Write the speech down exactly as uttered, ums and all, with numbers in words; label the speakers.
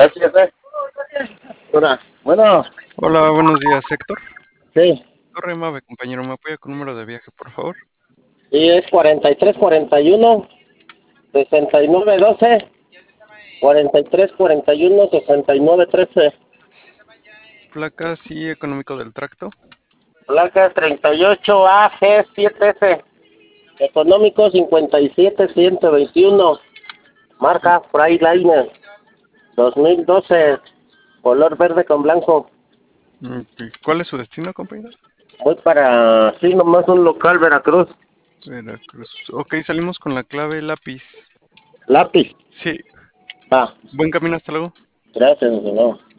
Speaker 1: Gracias, eh. Hola. Bueno,
Speaker 2: Hola, buenos días, Héctor.
Speaker 1: sí.
Speaker 2: Torre Mave, compañero, ¿me apoya con número de viaje, por favor?
Speaker 1: Sí, es cuarenta y tres cuarenta y uno, sesenta y nueve doce, cuarenta y tres cuarenta y uno, sesenta y nueve trece.
Speaker 2: Placas y económico del tracto.
Speaker 1: Placa treinta y ocho A G siete S. Económico cincuenta y siete ciento veintiuno. Marca Freightliner. dos mil doce. Color verde con blanco.
Speaker 2: Ok, ¿cuál es su destino, compañero?
Speaker 1: Voy para, sí, nomás un local, Veracruz.
Speaker 2: Veracruz. Ok, salimos con la clave lápiz.
Speaker 1: Lápiz.
Speaker 2: Sí,
Speaker 1: Ah,
Speaker 2: buen camino, hasta luego.
Speaker 1: gracias, no.